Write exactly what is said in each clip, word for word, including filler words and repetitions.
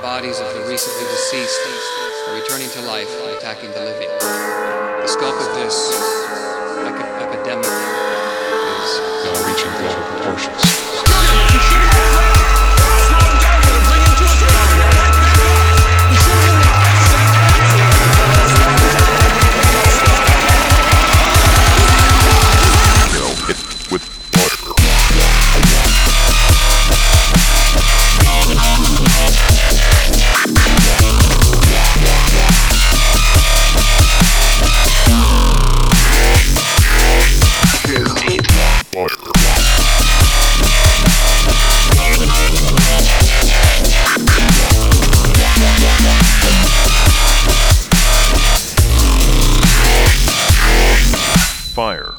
bodies of the recently deceased are returning to life and attacking the living. The scope of this epi- epidemic is now reaching global proportions. Fire.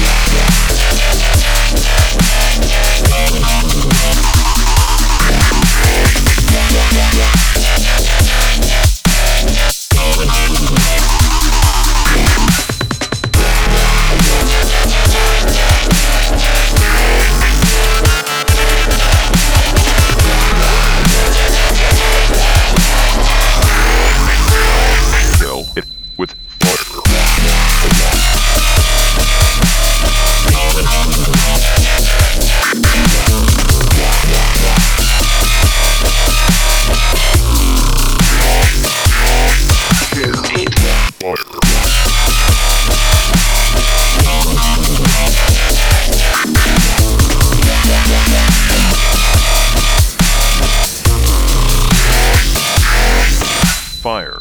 Kill it with fire. Fire.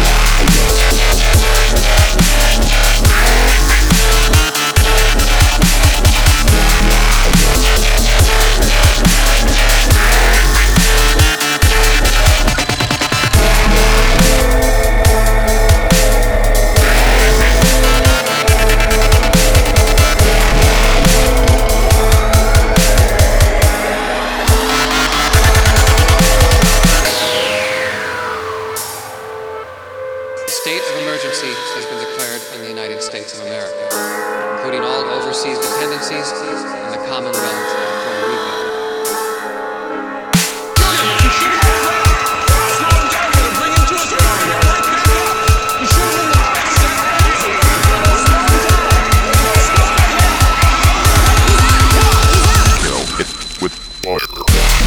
State of emergency has been declared in the United States of America, including all overseas dependencies and the Commonwealth of Puerto Rico. Kill it with fire.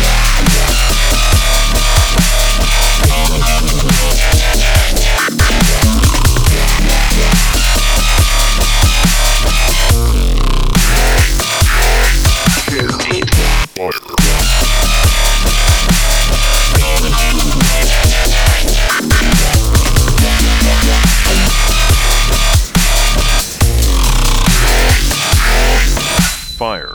Fire.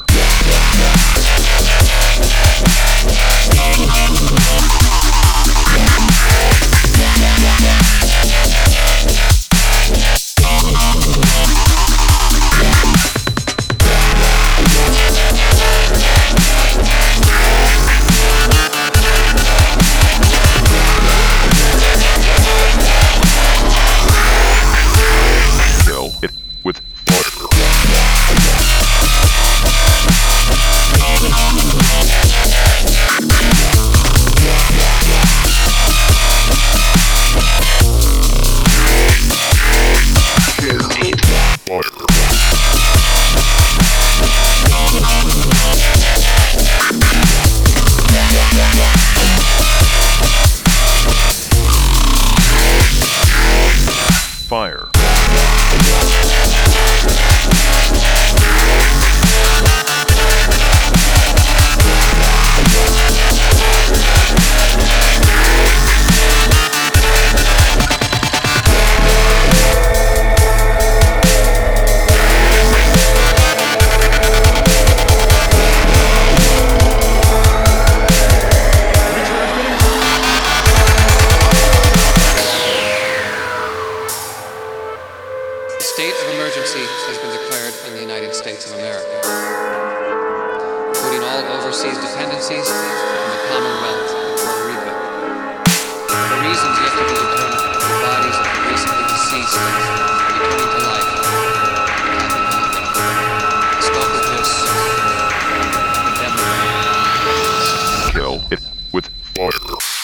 Kill it with fire. Fire. State of emergency has been declared in the United States of America, including all overseas dependencies and the Commonwealth of Puerto Rico. For reasons yet to be determined, the bodies of the recently deceased are returning to life. The scope of this epidemic. Kill it with fire.